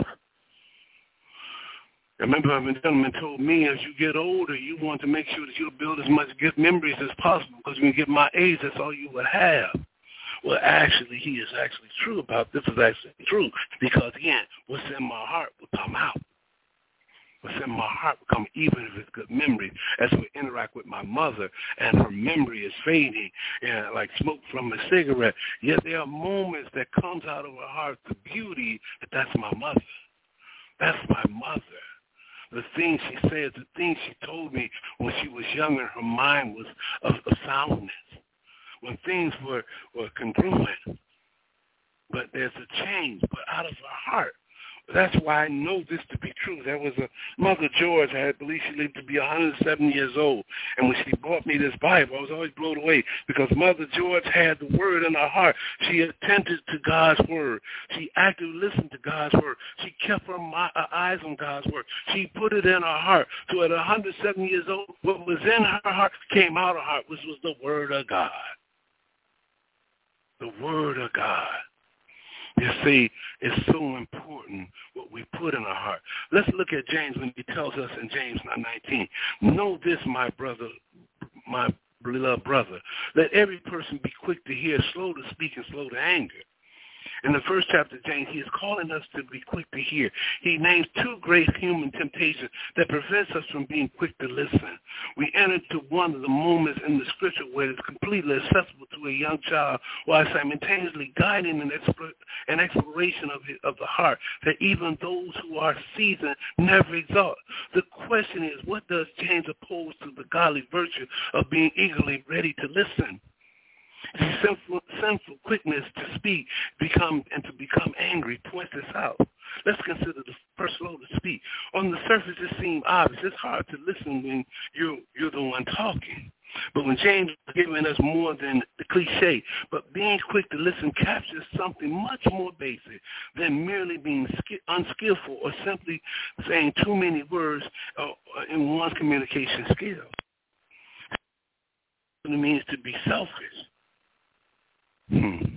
I remember a gentleman told me as you get older, you want to make sure that you build as much good memories as possible because when you get my age, that's all you would have. Well, actually, he is actually true about this. is actually true because, again, what's in my heart will come out. What's in my heart will come even if it's good memories. As we interact with my mother and her memory is fading, you know, like smoke from a cigarette, yet there are moments that comes out of her heart, the beauty that that's my mother. That's my mother. The things she said, the things she told me when she was younger, her mind was of, of soundness, when things were, were congruent. But there's a change, but out of her heart. That's why I know this to be true. There was a Mother George, I believe she lived to be one hundred seven years old. And when she brought me this Bible, I was always blown away because Mother George had the word in her heart. She attended to God's word. She actively listened to God's word. She kept her, my, her eyes on God's word. She put it in her heart. So at one hundred seven years old, what was in her heart came out of her heart, which was the word of God. The word of God. You see, it's so important what we put in our heart. Let's look at James when he tells us in James nine nineteen, know this, my brother, my beloved brother. Let every person be quick to hear, slow to speak, and slow to anger. In the first chapter of James, he is calling us to be quick to hear. He names two great human temptations that prevents us from being quick to listen. We enter into one of the moments in the scripture where it's completely accessible to a young child while simultaneously guiding an, explore, an exploration of, his, of the heart that even those who are seasoned never exalt. The question is, what does James oppose to the godly virtue of being eagerly ready to listen? See, sinful, sinful quickness to speak become and to become angry points this out. Let's consider the first slow to speak. On the surface, it seems obvious. It's hard to listen when you're, you're the one talking. But when James is giving us more than the cliche, but being quick to listen captures something much more basic than merely being sk- unskillful or simply saying too many words uh, in one's communication skills. It means to be selfish. Hmm.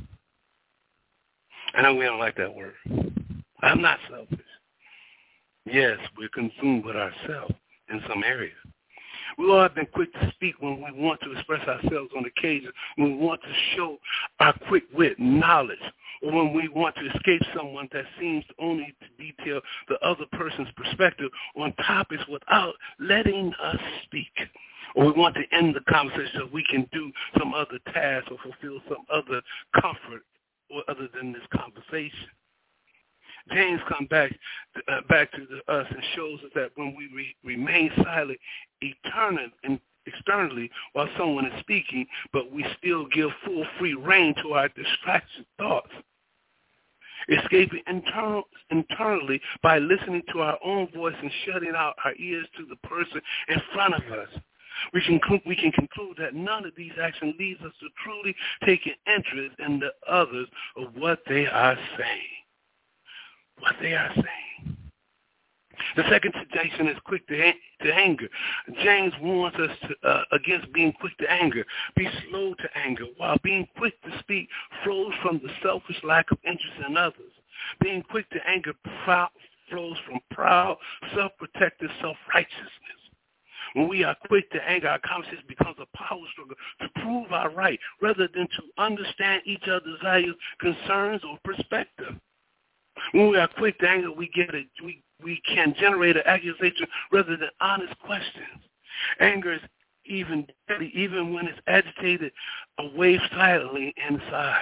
I know we don't like that word. I'm not selfish. Yes, we're consumed with ourselves in some areas. We all have been quick to speak when we want to express ourselves on occasion, when we want to show our quick wit, knowledge, or when we want to escape someone that seems only to detail the other person's perspective on topics without letting us speak. Or we want to end the conversation so we can do some other task or fulfill some other comfort or other than this conversation. James comes back to, uh, back to the, us and shows us that when we re- remain silent eternal, and externally while someone is speaking, but we still give full free rein to our distracted thoughts. Escaping internal, internally by listening to our own voice and shutting out our ears to the person in front of us. We can, we can conclude that none of these actions leads us to truly taking interest in the others of what they are saying. What they are saying. The second temptation is quick to, to anger. James warns us to, uh, against being quick to anger. Be slow to anger, while being quick to speak flows from the selfish lack of interest in others. Being quick to anger proud, flows from proud, self-protective self-righteousness. When we are quick to anger, our conversation becomes a power struggle to prove our right rather than to understand each other's values, concerns, or perspective. When we are quick to anger, we get a, we, we can generate an accusation rather than honest questions. Anger is even deadly, even when it's agitated away silently inside.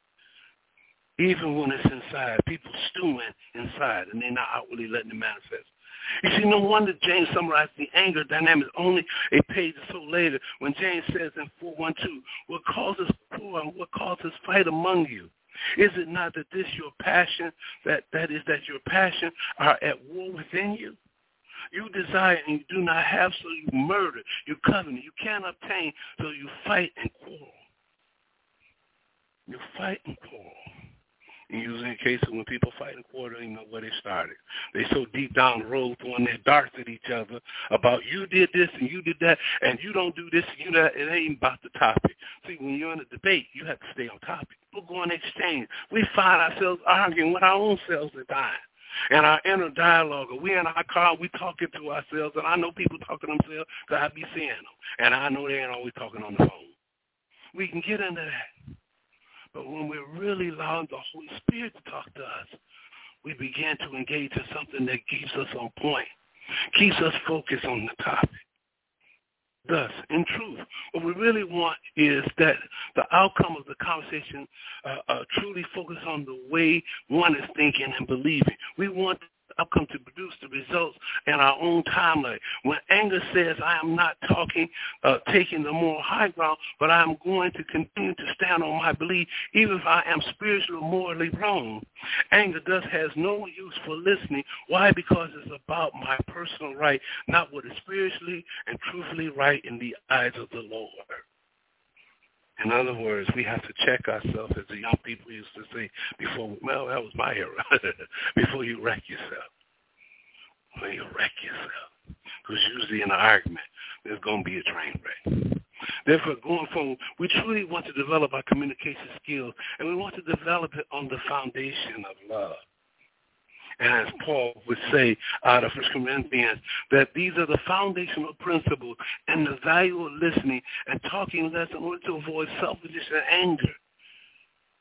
Even when it's inside, people stewing inside, and they're not outwardly letting it manifest. You see, no wonder James summarized the anger dynamics only a page or so later when James says in four one two, what causes quarrel and what causes fight among you? Is it not that this your passion, that, that is that your passion are at war within you? You desire and you do not have, so you murder. You covenant. You can't obtain, so you fight and quarrel. You fight and quarrel. And usually in cases when people fight and quarrel, they don't even know where they started. They so deep down the road throwing their darts at each other about you did this and you did that and you don't do this and you that. It ain't about the topic. See, when you're in a debate, you have to stay on topic. We're going to exchange. We find ourselves arguing with our own selves at times. And our inner dialogue, or we in our car, we talking to ourselves, and I know people talking to themselves because I be seeing them. And I know they ain't always talking on the phone. We can get into that. But when we're really allowing the Holy Spirit to talk to us, we begin to engage in something that keeps us on point, keeps us focused on the topic. Thus, in truth, what we really want is that the outcome of the conversation uh, uh, truly focus on the way one is thinking and believing. We want the outcome to produce the results in our own timeline. When anger says, I am not talking, uh, taking the moral high ground, but I am going to continue to stand on my belief, even if I am spiritually or morally wrong. Anger thus has no use for listening. Why? Because it's about my personal right, not what is spiritually and truthfully right in the eyes of the Lord. In other words, we have to check ourselves, as the young people used to say before, well, that was my era, before you wreck yourself. When you wreck yourself. Because usually in an argument, there's going to be a train wreck. Therefore, going forward, we truly want to develop our communication skills, and we want to develop it on the foundation of love. And as Paul would say out of First Corinthians, that these are the foundational principles and the value of listening and talking less in order to avoid selfishness and anger.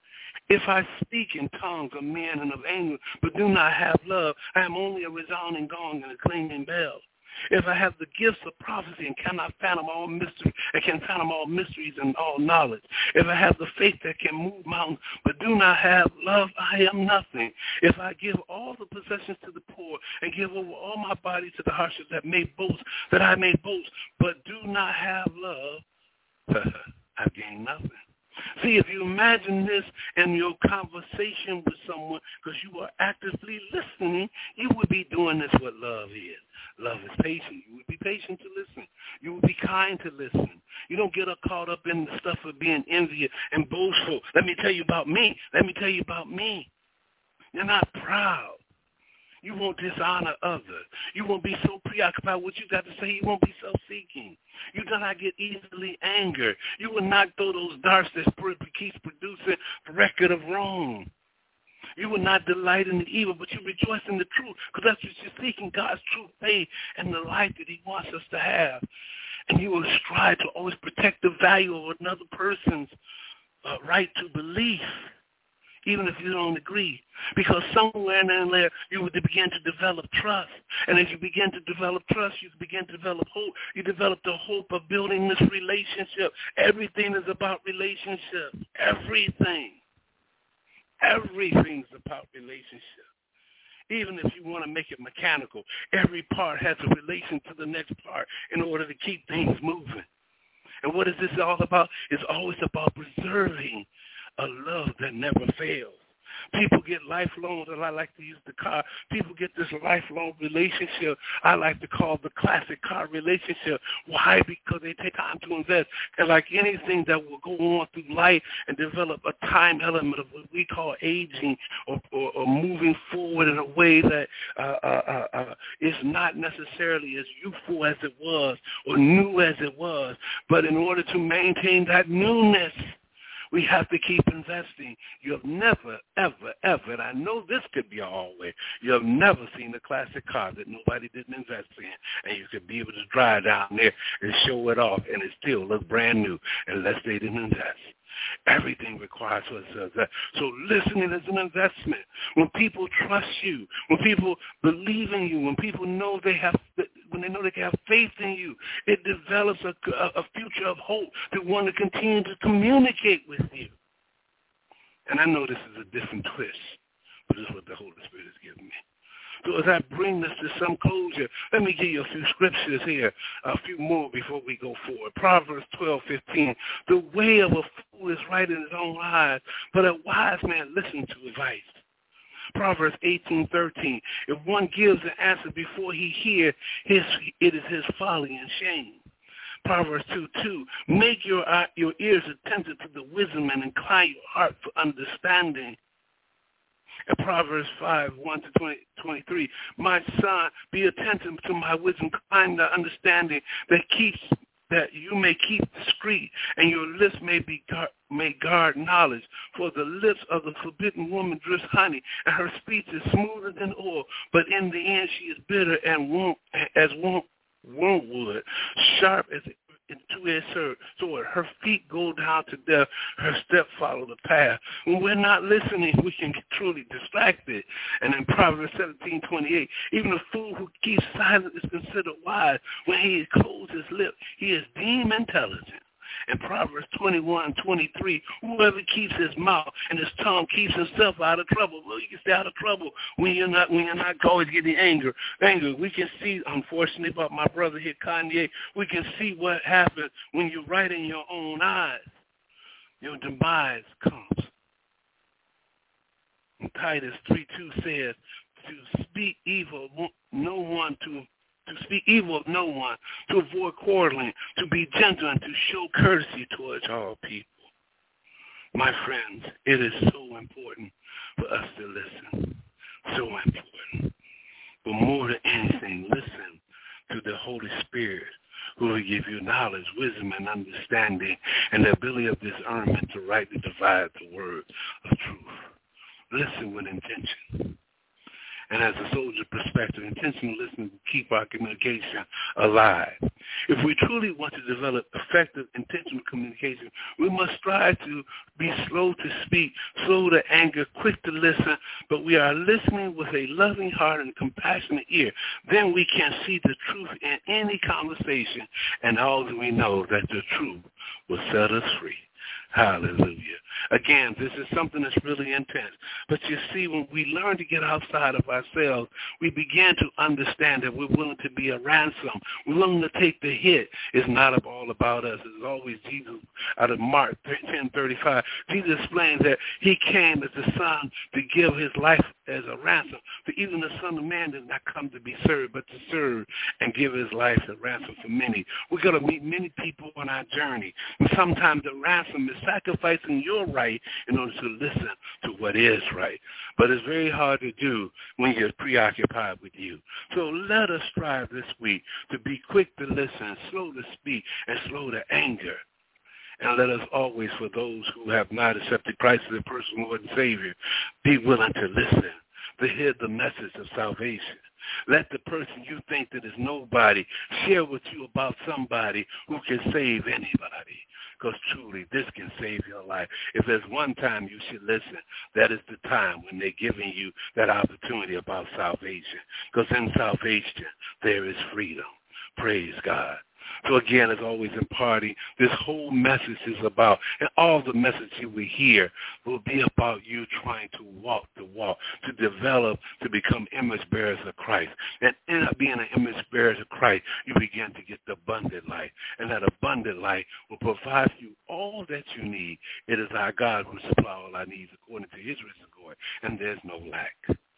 If I speak in tongues of men and of angels, but do not have love, I am only a resounding gong and a clanging bell. If I have the gifts of prophecy and cannot fathom all mysteries, and can fathom all mysteries and all knowledge. If I have the faith that can move mountains, but do not have love, I am nothing. If I give all the possessions to the poor and give over all my body to the harshness that may boast, that I may boast, but do not have love, I've gained nothing. See, if you imagine this in your conversation with someone, because you are actively listening, you would be doing this what love is. Love is patient. You would be patient to listen. You would be kind to listen. You don't get caught up in the stuff of being envious and boastful. Let me tell you about me. Let me tell you about me. You're not proud. You won't dishonor others. You won't be so preoccupied with what you got to say. You won't be self-seeking. You do not get easily angered. You will not throw those darts that keeps producing the record of wrong. You will not delight in the evil, but you rejoice in the truth, because that's what you're seeking, God's true faith and the life that he wants us to have. And you will strive to always protect the value of another person's uh, right to belief, even if you don't agree, because somewhere in there you would begin to develop trust. And as you begin to develop trust, you begin to develop hope. You develop the hope of building this relationship. Everything is about relationship. Everything. Everything's about relationship. Even if you want to make it mechanical, every part has a relation to the next part in order to keep things moving. And what is this all about? It's always about preserving a love that never fails. People get lifelong, and I like to use the car. People get this lifelong relationship I like to call the classic car relationship. Why? Because they take time to invest. And like anything that will go on through life and develop a time element of what we call aging or, or, or moving forward in a way that uh, uh, uh, is not necessarily as youthful as it was or new as it was. But in order to maintain that newness, we have to keep investing. You have never, ever, ever, and I know this could be always, you have never seen a classic car that nobody didn't invest in, and you could be able to drive down there and show it off, and it still look brand new unless they didn't invest. Everything requires us to invest. So listening is an investment. When people trust you, when people believe in you, when people know they have, when they know they can have faith in you, it develops a, a future of hope to want to continue to communicate with you. And I know this is a different twist, but this is what the Holy Spirit has given me. So as I bring this to some closure, let me give you a few scriptures here, a few more before we go forward. Proverbs twelve fifteen. The way of a fool is right in his own eyes, but a wise man listens to advice. Proverbs eighteen thirteen. If one gives an answer before he hears, his, it is his folly and shame. Proverbs two two. Make your, your ears attentive to the wisdom and incline your heart for understanding. And Proverbs five, one to twenty, twenty-three, my son, be attentive to my wisdom, incline the understanding that keeps that you may keep discreet, and your lips may be guard, may guard knowledge. For the lips of the forbidden woman drips honey, and her speech is smoother than oil, but in the end she is bitter and won't, as won't, wormwood, sharp as a two-edged sword. Her feet go down to death. Her steps follow the path. When we're not listening, we can get truly distracted. And in Proverbs seventeen twenty-eight, even a fool who keeps silent is considered wise. When he closes his lips, he is deemed intelligent. In Proverbs twenty-one twenty-three, whoever keeps his mouth and his tongue keeps himself out of trouble. Well, you can stay out of trouble when you're not when you're not always getting anger. Anger. We can see, unfortunately, about my brother here, Kanye. We can see what happens when you're right in your own eyes. Your demise comes. And Titus three two says, to speak evil, no one to. To speak evil of no one, to avoid quarreling, to be gentle, and to show courtesy towards all people. My friends, it is so important for us to listen. So important. But more than anything, listen to the Holy Spirit, who will give you knowledge, wisdom, and understanding, and the ability of discernment to rightly divide the word of truth. Listen with intention. And as a soldier perspective, intentional listening will keep our communication alive. If we truly want to develop effective, intentional communication, we must strive to be slow to speak, slow to anger, quick to listen, but we are listening with a loving heart and compassionate ear. Then we can see the truth in any conversation, and all that we know that the truth will set us free. Hallelujah. Again, this is something that's really intense. But you see, when we learn to get outside of ourselves, we begin to understand that we're willing to be a ransom. We're willing to take the hit. It's not all about us. It's always Jesus. Out of Mark ten thirty-five, Jesus explains that he came as the Son to give his life as a ransom. For even the Son of Man did not come to be served, but to serve and give his life as a ransom for many. We're going to meet many people on our journey. And sometimes the ransom is sacrificing your right in order to listen to what is right. But it's very hard to do when you're preoccupied with you. So let us strive this week to be quick to listen, slow to speak, and slow to anger. And let us always, for those who have not accepted Christ as their personal Lord and Savior, be willing to listen, to hear the message of salvation. Let the person you think that is nobody share with you about somebody who can save anybody. Because truly, this can save your life. If there's one time you should listen, that is the time when they're giving you that opportunity about salvation. Because in salvation, there is freedom. Praise God. So again, as always in party, this whole message is about, and all the message you will hear will be about you trying to walk the walk, to develop, to become image bearers of Christ. And in being an image bearer of Christ, you begin to get the abundant life. And that abundant life will provide you all that you need. It is our God who supply all our needs according to his rich glory, and there's no lack.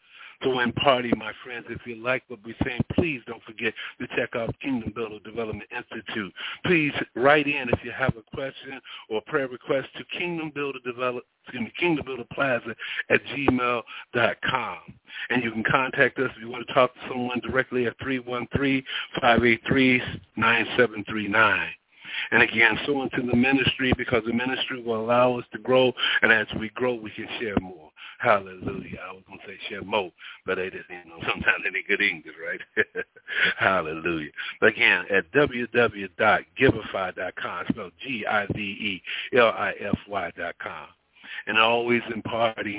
So in party, my friends, if you like what we're saying, please don't forget to check out Kingdom Builder Development Institute. Please write in if you have a question or prayer request to Kingdom Builder Develop, excuse me, Kingdom Builder Plaza at gmail dot com. And you can contact us if you want to talk to someone directly at three one three, five eight three, nine seven three nine. And again, so into the ministry, because the ministry will allow us to grow, and as we grow, we can share more. Hallelujah. I was going to say share more, but I didn't, you know, sometimes it ain't good English, right? Hallelujah. But again, at w w w dot giveify dot com, spelled G I V E L I F Y dot com. And always in party,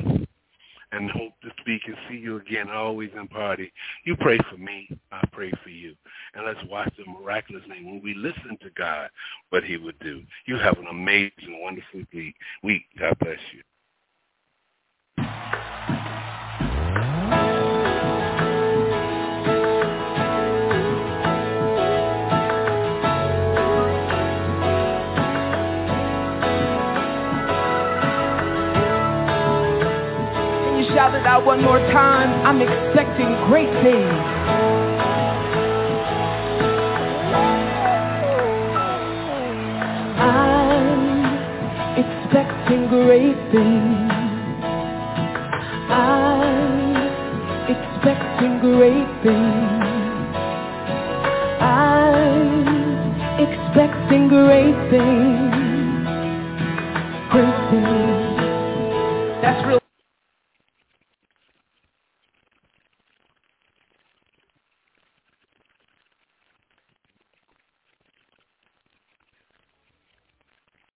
and hope to speak and see you again, always in party. You pray for me, I pray for you. And let's watch the miraculous thing when we listen to God, what he would do. You have an amazing, wonderful week. God bless you. Shout it out one more time. I'm expecting great things. I'm expecting great things. I'm expecting great things. I'm expecting great things. Great things.